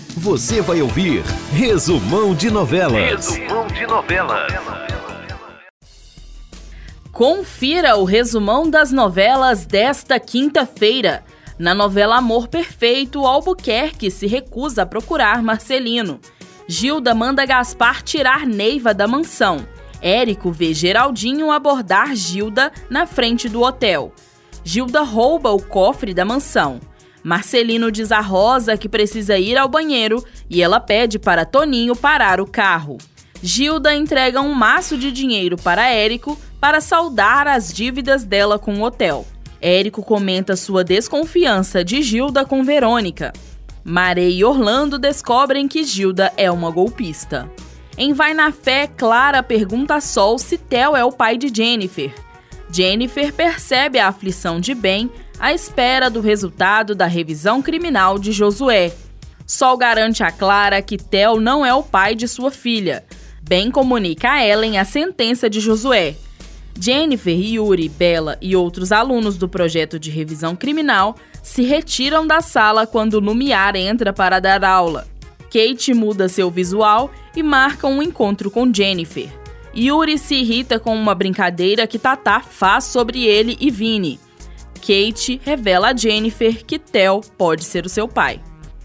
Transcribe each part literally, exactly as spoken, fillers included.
Você vai ouvir Resumão de Novelas. Resumão de Novelas. Confira o resumão das novelas desta quinta-feira. Na novela Amor Perfeito, Albuquerque se recusa a procurar Marcelino. Gilda manda Gaspar tirar Neiva da mansão. Érico vê Geraldinho abordar Gilda na frente do hotel. Gilda rouba o cofre da mansão. Marcelino diz a Rosa que precisa ir ao banheiro e ela pede para Toninho parar o carro. Gilda entrega um maço de dinheiro para Érico para saldar as dívidas dela com o hotel. Érico comenta sua desconfiança de Gilda com Verônica. Maré e Orlando descobrem que Gilda é uma golpista. Em Vai na Fé, Clara pergunta a Sol se Theo é o pai de Jennifer. Jennifer percebe a aflição de Ben à espera do resultado da revisão criminal de Josué. Sol garante a Clara que Theo não é o pai de sua filha. Ben comunica a Ellen a sentença de Josué. Jennifer, Yuri, Bella e outros alunos do projeto de revisão criminal se retiram da sala quando Lumiar entra para dar aula. Kate muda seu visual e marca um encontro com Jennifer. Yuri se irrita com uma brincadeira que Tatá faz sobre ele e Vini. Kate revela a Jennifer que Theo pode ser o seu pai.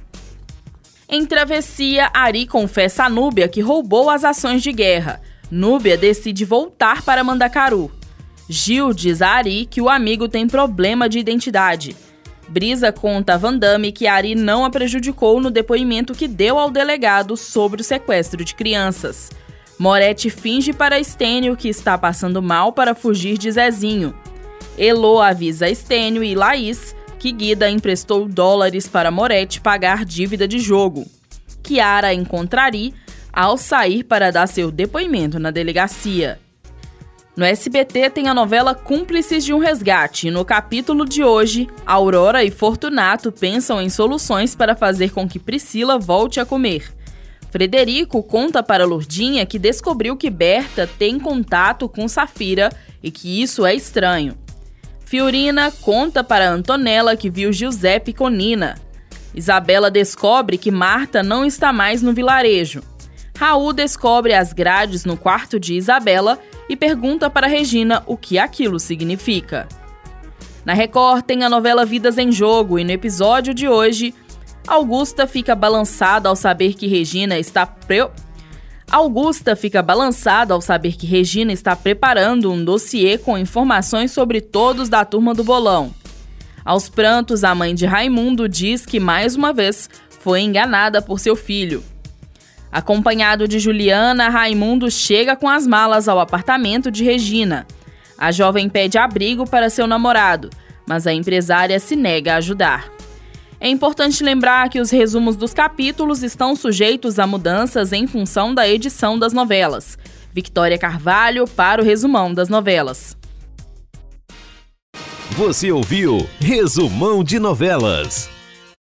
Em Travessia, Ari confessa a Núbia que roubou as ações de guerra. Núbia decide voltar para Mandacaru. Gil diz a Ari que o amigo tem problema de identidade. Brisa conta a Vandame que Ari não a prejudicou no depoimento que deu ao delegado sobre o sequestro de crianças. Moretti finge para Estênio que está passando mal para fugir de Zezinho. Elô avisa Estênio e Laís que Guida emprestou dólares para Moretti pagar dívida de jogo. Kiara encontra Ari ao sair para dar seu depoimento na delegacia. No S B T tem a novela Cúmplices de um Resgate e no capítulo de hoje, Aurora e Fortunato pensam em soluções para fazer com que Priscila volte a comer. Frederico conta para Lourdinha que descobriu que Berta tem contato com Safira e que isso é estranho. Fiorina conta para Antonella que viu Giuseppe com Nina. Isabela descobre que Marta não está mais no vilarejo. Raul descobre as grades no quarto de Isabela e pergunta para Regina o que aquilo significa. Na Record tem a novela Vidas em Jogo e no episódio de hoje, Augusta fica balançada ao saber que Regina está pre... Augusta fica balançada ao saber que Regina está preparando um dossiê com informações sobre todos da turma do bolão. Aos prantos, a mãe de Raimundo diz que, mais uma vez, foi enganada por seu filho. Acompanhado de Juliana, Raimundo chega com as malas ao apartamento de Regina. A jovem pede abrigo para seu namorado, mas a empresária se nega a ajudar. É importante lembrar que os resumos dos capítulos estão sujeitos a mudanças em função da edição das novelas. Victoria Carvalho para o Resumão das Novelas. Você ouviu Resumão de Novelas.